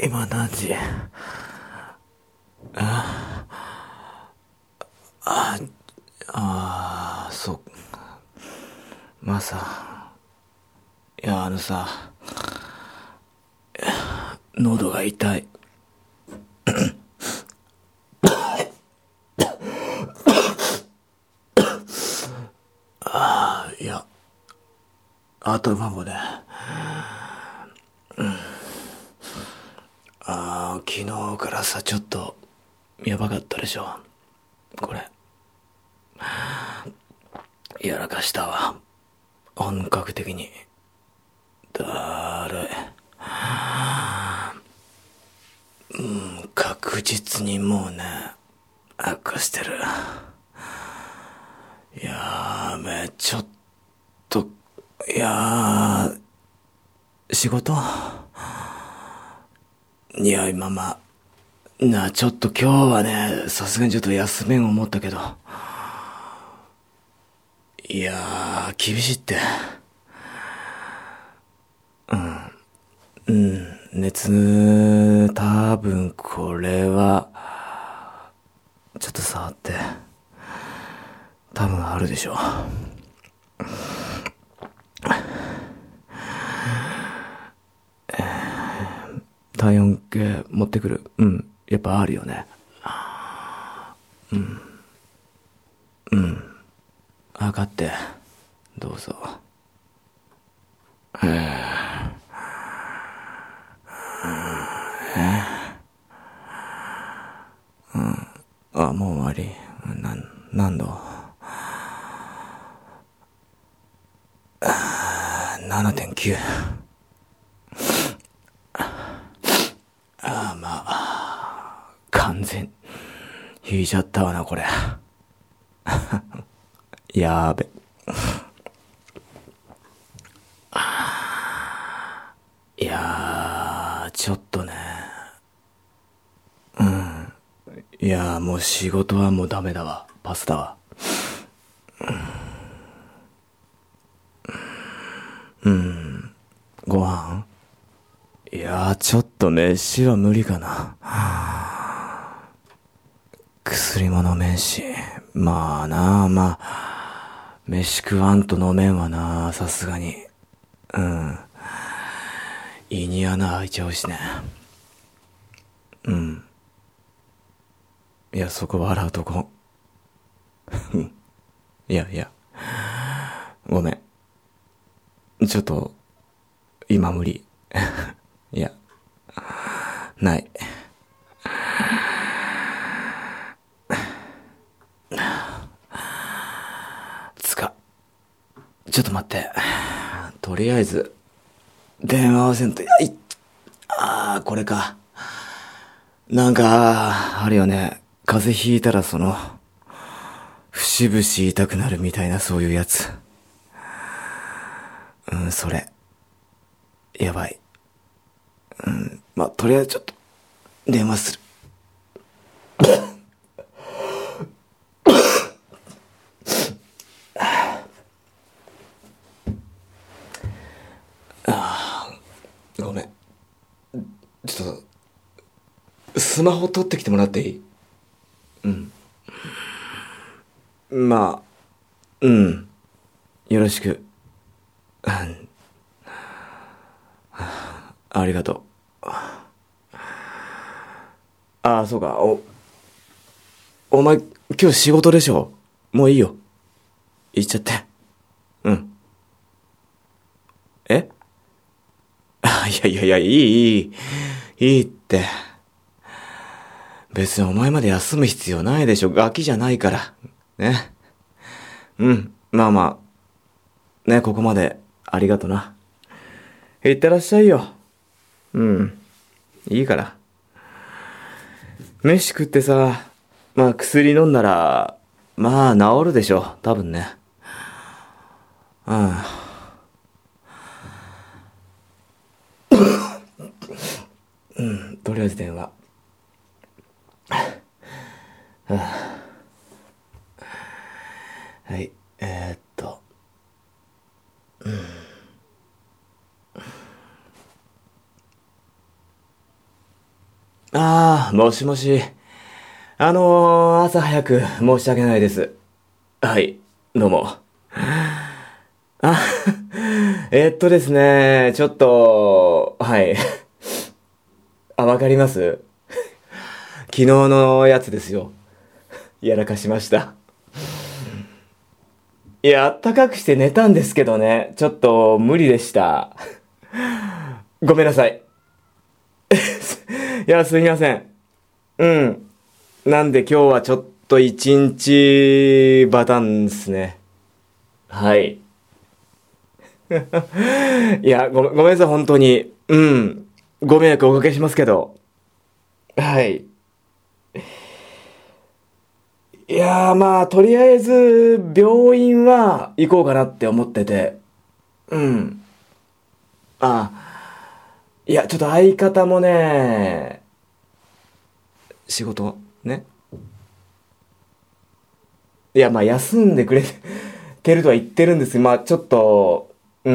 今何時？そう。まあさ、いや、喉が痛い。いや、あとまもね。昨日からさ、ちょっと、やばかったでしょ。これ。やらかしたわ。本格的に。だるい。確実にもうね、悪化してる。やべ、ちょっと、いや仕事いや、ちょっと今日はね、さすがにちょっと休めん思ったけど。いや厳しいって。熱、多分これは、ちょっと触って、多分あるでしょ。体温計持ってくる。やっぱあるよね。測って、どうぞ。もう終わり。何度？ 7.9。完全、引いちゃったわな、これ。やーべ。いやちょっとね。いやもう仕事はもうダメだわ。パスだわ。ご飯？いやちょっと飯は無理かな。薬も飲めんし。飯食わんと飲めんわな、さすがに。胃に穴開いちゃうしね。いや、そこ笑うとこ。いやいや、ごめん。ちょっと、今無理。いや、ない。ちょっと待って。とりあえず、電話合わせんと、これか。なんか、あるよね。風邪ひいたら節々痛くなるみたいなそういうやつ。それ。やばい。とりあえずちょっと、電話する。ごめん。ちょっと、スマホ取ってきてもらっていい？まあ、よろしく。ありがとう。そうか。お前、今日仕事でしょ？もういいよ。行っちゃって。うん。えいいって。別にお前まで休む必要ないでしょ。ガキじゃないから。ね。ね、ここまでありがとな。いってらっしゃいよ。いいから。飯食ってさ、薬飲んだら、治るでしょ。多分ね。とりあえず電話。はい。 もしもし。朝早く申し訳ないです。はい、どうも。あ、ですね、ちょっと、はい。わかります？昨日のやつですよ。やらかしました。いや、あったかくして寝たんですけどね、ちょっと無理でした。ごめんなさい。いや、すみません。うん。なんで今日はちょっと一日バタンですね。はい。いや、ごめんなさい、本当に。うん。ご迷惑おかけしますけど。はい。いやー、まあ、とりあえず、病院は行こうかなって思ってて。うん。いや、ちょっと相方もね、仕事、ね。いや、まあ、休んでくれてるとは言ってるんですけど、まあ、ちょっと、うん。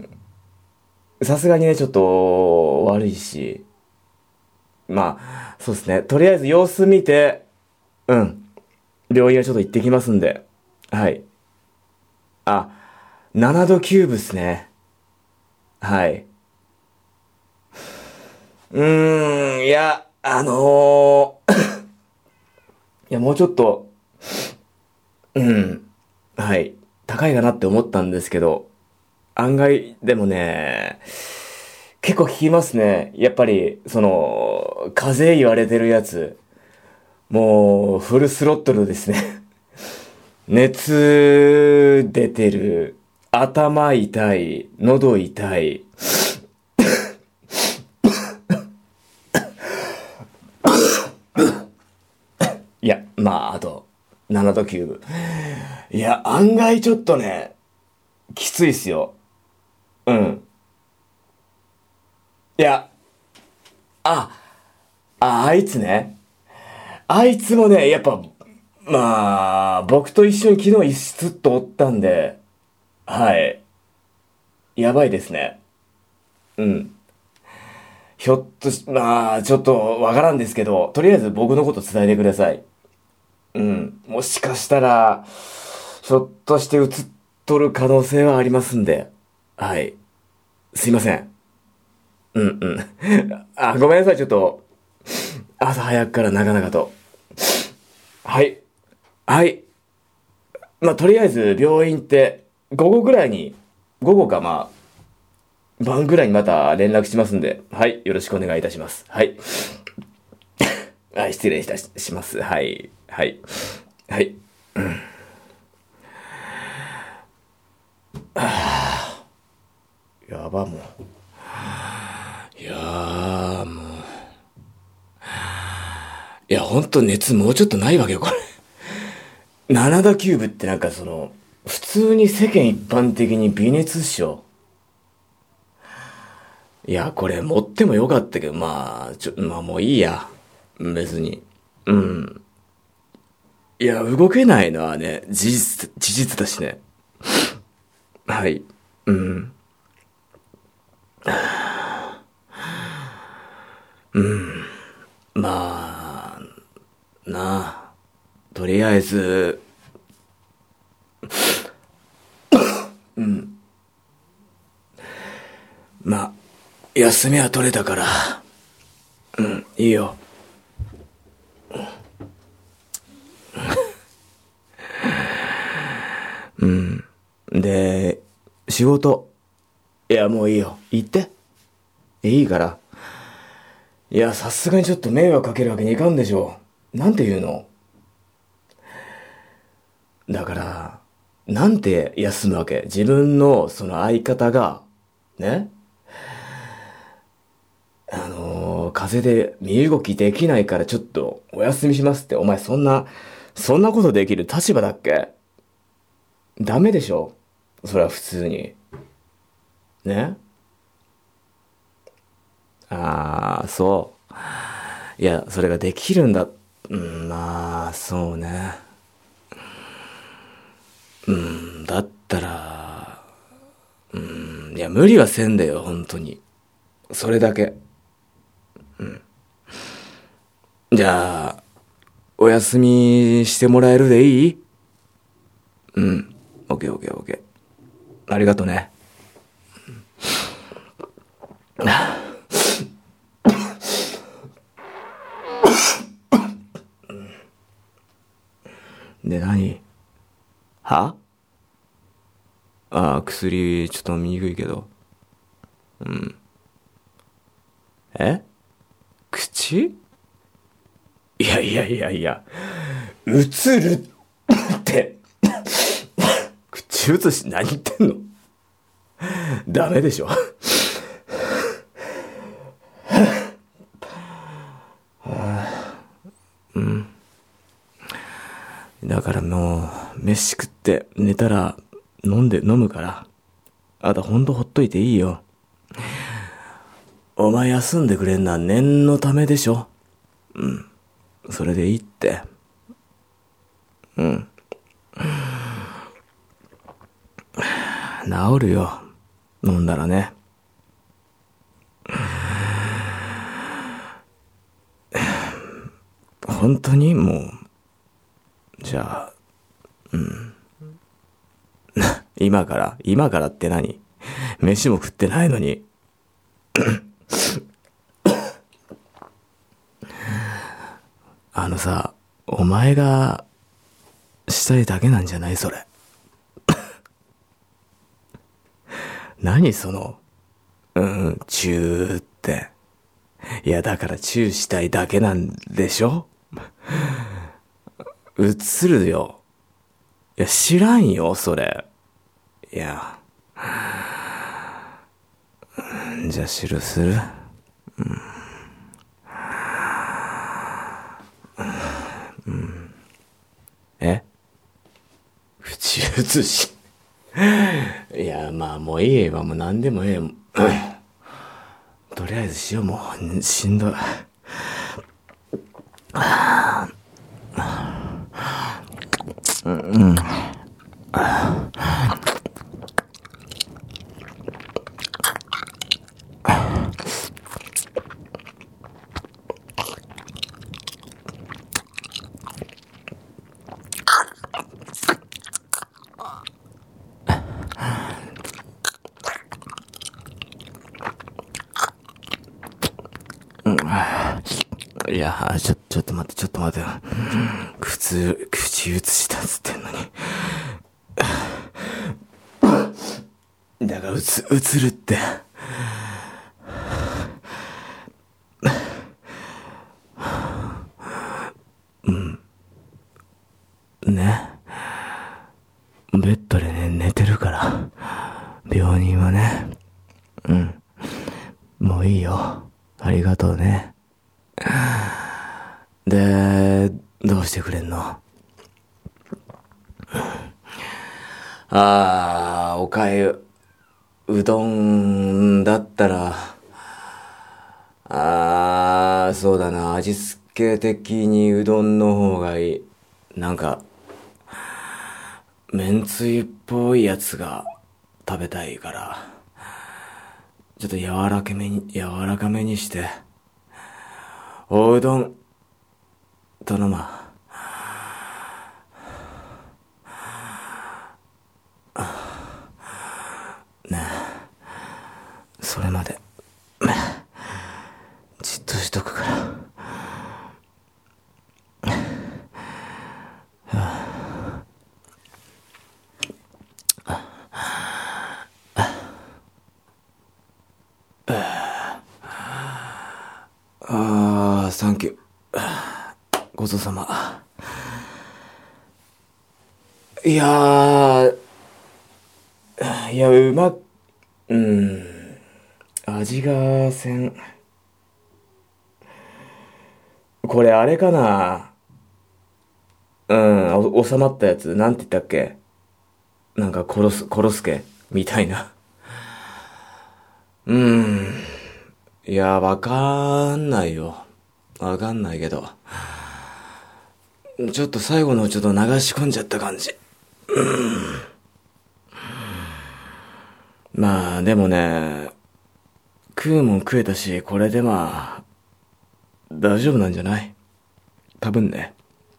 さすがにね、ちょっと、悪いし。まあ、そうですね。とりあえず様子見て、うん。病院はちょっと行ってきますんで。はい。あ、7度9分っすね。はい。いや、いや、もうちょっと、うん、はい。高いかなって思ったんですけど、案外、でもね、結構効きますね。やっぱり、風邪言われてるやつ、もう、フルスロットルですね。熱出てる、頭痛い、喉痛い。いや、まあ、あと、7度9分。いや、案外ちょっとね、きついっすよ。うん。いや、あ、あいつね。あいつもね、やっぱ、まあ、僕と一緒に昨日一室っとおったんで、はい。やばいですね。うん。ひょっとし、まあ、ちょっとわからんですけど、とりあえず僕のこと伝えてください。うん。もしかしたら、ひょっとして映っとる可能性はありますんで。はい。すいません。うんうん。ごめんなさい。ちょっと、朝早くから長々と。はい。はい。まあ、とりあえず病院って午後ぐらいに、午後かまあ、晩ぐらいにまた連絡しますんで、はい。よろしくお願いいたします。はい。はい、失礼いたします。はい。はい。はい。やば、もう。いやー、もう。いや、ほんと熱もうちょっとないわけよ、これ。7度9分ってなんか普通に世間一般的に微熱っしょ。いや、これ持ってもよかったけど、まあ、まあもういいや。別に。うん。いや、動けないのはね、事実だしね。はい。うん。まあ、なあ。とりあえず、まあ、休みは取れたから、うん、いいよ。で、仕事。いや、もういいよ。行って。いいから。いや、さすがにちょっと迷惑かけるわけにいかんでしょう。なんて言うの？だから、なんて休むわけ？自分のその相方が、ね、風邪で身動きできないからちょっとお休みしますって、お前そんなことできる立場だっけ？ダメでしょ？それは普通に。ね。そう。いや、それができるんだ。うん、まあ、そうね。うん、だったら、いや、無理はせんでよ、本当に。それだけ。 じゃあ、お休みしてもらえるでいい？うん。オッケーオッケーオッケー。ありがとね。で、何？は？ああ、薬、ちょっと飲みにくいけど。え？口？いやいやいやいや。映るって。口移し何言ってんの？ダメでしょ。だからもう、飯食って寝たら飲むから。あとほんとほっといていいよ。お前休んでくれんのは念のためでしょ。それでいいって。治るよ。飲んだらね。本当にもう、じゃあ、今からって何？飯も食ってないのに。あのさ、お前がしたいだけなんじゃないそれ。何その、チューって。いやだからチューしたいだけなんでしょ？映るよ。いや知らんよ、それ。いや、じゃあする？え？口移し。いや、まあもういいわ、もう何でもええ。とりあえずしよう、もう、しんどい。いや、ちょっと待って。口移したっつってんのに。だから映るって。ね。ベッドでね、寝てるから。病人はね。もういいよ。ありがとうね。で、どうしてくれんの？おかゆ。うどんだったら、そうだな。味付け的にうどんの方がいい。なんか、めんつゆっぽいやつが食べたいから、ちょっと柔らかめにして、おうどん、頼ま。それまで、じっとしとくから。サンキュー。ごちそうさま。いやー、いや、味がせん。これあれかな？収まったやつ。なんて言ったっけ？なんか殺すけみたいな。いや、わかんないよ。わかんないけど。ちょっと最後のちょっと流し込んじゃった感じ。まあ、でもね、食うもん食えたし、これでまあ、大丈夫なんじゃない？ 多分ね。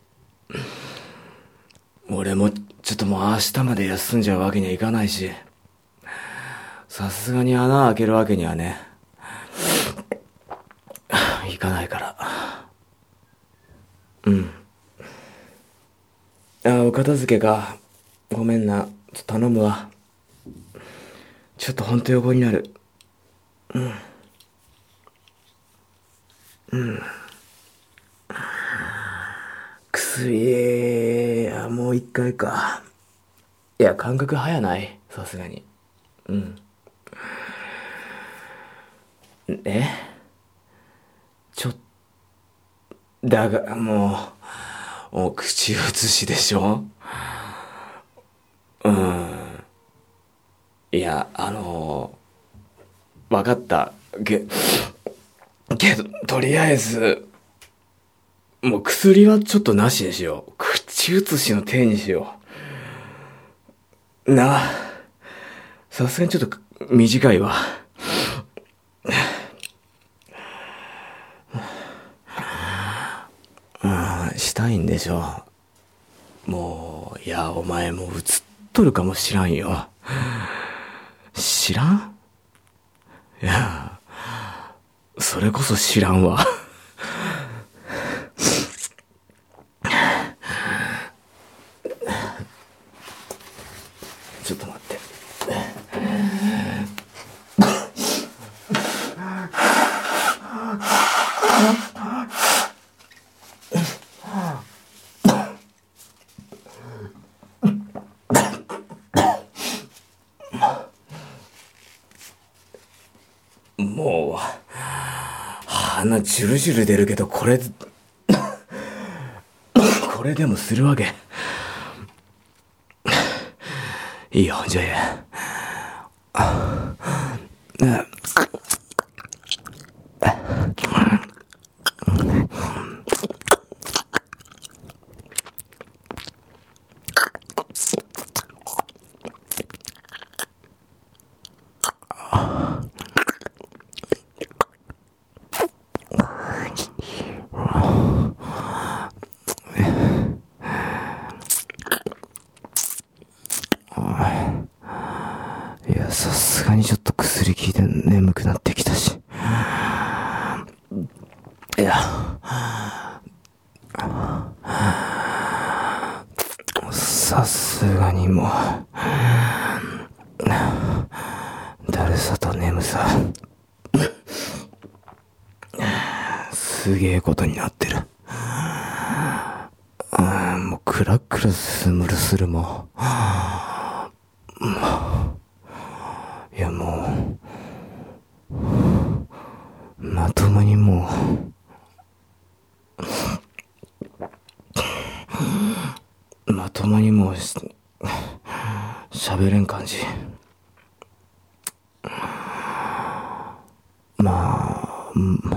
俺もちょっともう明日まで休んじゃうわけにはいかないし、さすがに穴開けるわけにはね、いかないから。うん。お片付けか。ごめんな。ちょっと頼むわ。ちょっとほんと横になる。薬、もう一回か。いや、感覚早ない。さすがに。うん。えちょっ、だが、もう口移しでしょ。うん。いや、わかった。けど、とりあえず、もう薬はちょっとなしにしよう。口移しの手にしよう。なあ、さすがにちょっと短いわ。したいんでしょ。もう、いや、お前もう映っとるかもしらんよ。知らん？いや、それこそ知らんわ。ちょっと待って。もう、鼻ジュルジュル出るけど、これでもするわけ。いいよ、じゃあ。いや、さすがにちょっと薬効いて眠くなってきたし。いや、さすがにもう、だるさと眠さ、すげえことになってる。もうクラクラスムルするも。いやもう、まともにもまともにもう喋れん感じ。ま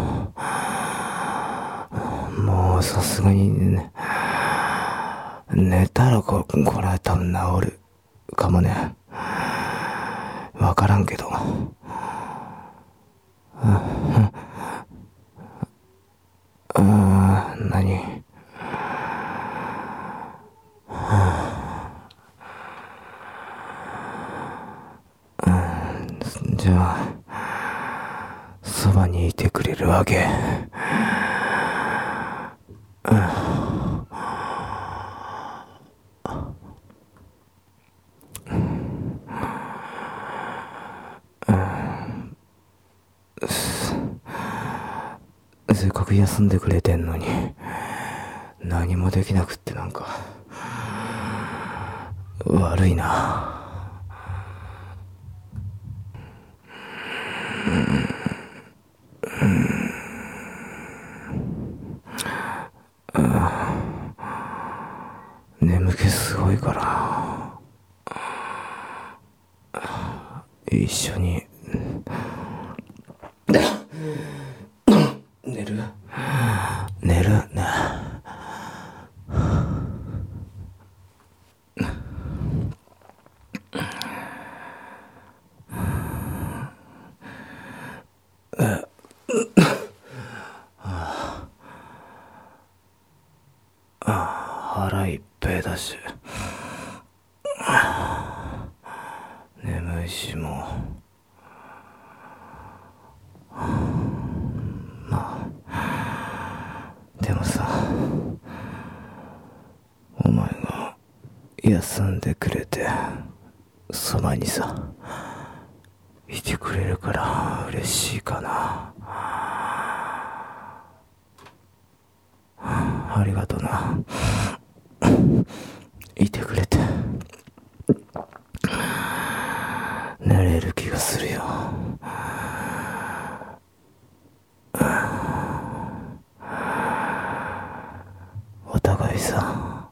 あ、もうさすがにね、寝たらこれは多分治るかもね。わからんけど。何？じゃあ、そばにいてくれるわけ。せっかく休んでくれてんのに、何もできなくってなんか、悪いな。眠気すごいから、一緒に、寝るね。 だし、眠いし、もう。でもさ、お前が休んでくれて、そばにさ、いてくれるから嬉しいかな。ありがとな。いてくれて寝れる気がするよ。お互いさ、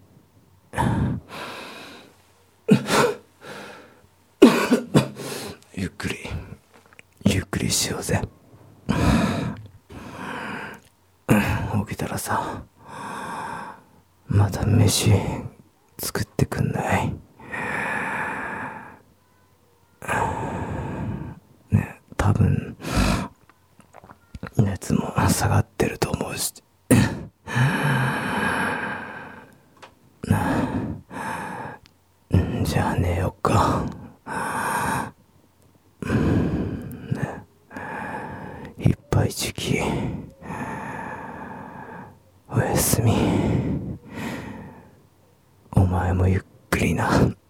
ゆっくりしようぜ。起きたらさ、また飯作ってくんない？ね、多分熱も下がってると思うし。じゃあ寝よっか。いっぱい時期。おやすみ。お前もゆっくりな。